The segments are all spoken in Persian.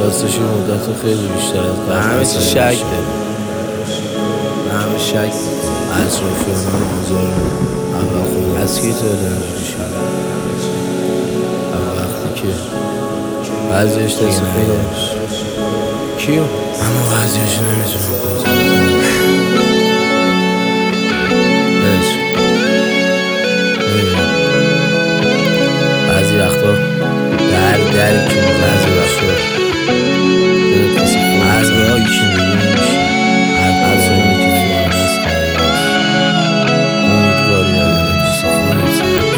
راستش این مدت خیلی بیشتر از به همه چی شک داری، به همه شک اطرافیانان بزرگ اول خود از کی تو اینجوری شد؟ وقتی که بعضیش دست خودش کیو؟ اما بعضیش نمیتونم کنترل بعضی وقتا در که بعضی وقتا دلت کسی خود بعضی هایی که میبینیش هر زمانی که تو آن هست امیدواری نداره کسی خودت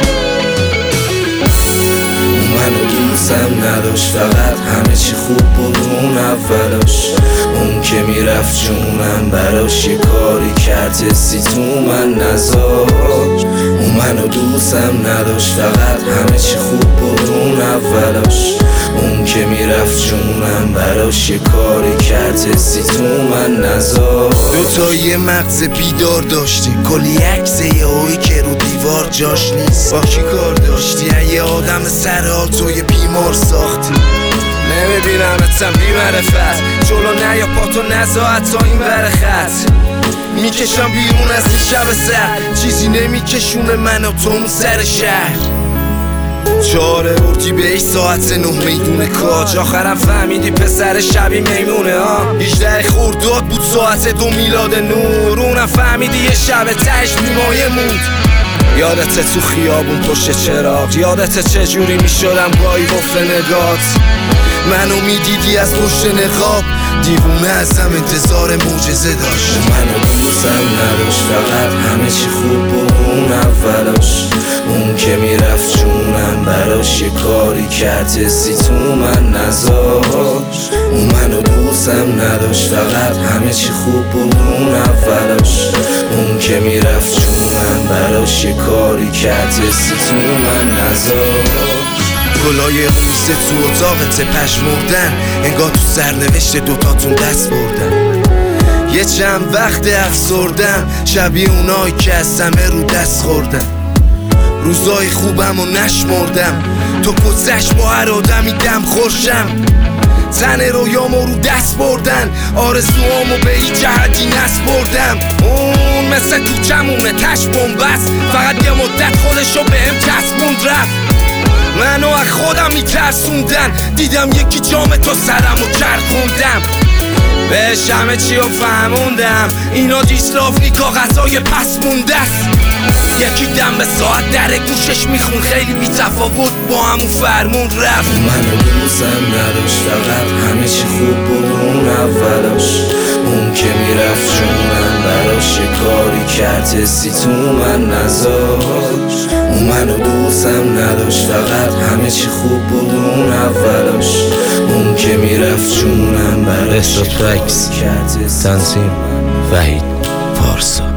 منو دوستم نداشت، فقط همه چی خوب بود اون اولاش. اون که میرفت جونم براش یه کاری کرد حسی تو من نذاشت. اون منو دوستم نداشت، فقط همه چی خوب بود اون اولاش. اون که میرفت جونم براش یه کاری کرد حسی تو من نذاشت. دوتایی مغز بیدار داشتی، کلی عکس یهویی که رو دیوار جاش نیست. با کی کار داشتی؟ یه آدم سرحال توی بیمار ساختی. نمیبینمتم بی معرفت، جلو نه یا پاتو نزاعت تا این ور خط. میکشم بیرون از این شب سر، چیزی نمیکشونه من و تو اون سر شهر. 4 اردیبهشت ساعت 9 میدون کاج. آخرم فهمیدی پسر شبی میمونه ها. 18 خرداد بود ساعت 2 میلاد نور. اونم فهمیدی یه شب تهش بیمایه موند. یادته تو خیابون پشت چراغ، یادته چجوری میشدم گاهی قفل نگات. منو میدیدی از پشت نقاب، دیوونه ازم انتظار معجزه داشت. منو دوستم نداشت، فقط همه چی خوب بود اون اولاش. اون که میرفت جونم براش یه کاری کرد حسی تو من نذاشت. اون منو دوستم نداشت، فقط همه چی خوب بود اون اولاش. اون که میرفت جونم براش یه کاری کرد حسی تو من نذاشت. گلای روسه تو اتاقت پشمردن، انگار تو سرنوشت دوتاتون دست بردن. یه چند وقت افسردم، شبیه اونایی که از همه رو دست خوردن. روزای خوبم و نشمردم، تو کسش با هر آدمی دم خورشم. تن رویامو رو دست بردن، آرزوامو به هیچ جهتی نسپردم. اون مثل تو کمونه تش بومبست، فقط یه مدت خودشو بهم چسبوند رفت. منو از خودم میترسوندن، دیدم یکی جام تو سرمو چرخوندم. بهش همه چی رو فهموندم، اینا دیسلافنی کاغذای پس موندست. یکی دم به ساعت در گوشش میخون، خیلی بی‌تفاوت با همون فرمون رفت. منو دوستم نداشت، فقط همه چی خوب بود اون اولاش. اون که میرفت جونم براش یه کاری کرد حسی تو من نذاشت. اون منو دوستم نداشت، فقط همه چی خوب بود اون اولاش. اون که میرفت جونم براش یه کاری کرد حسی تو من نذاشت. تنظیم وحید پارسا.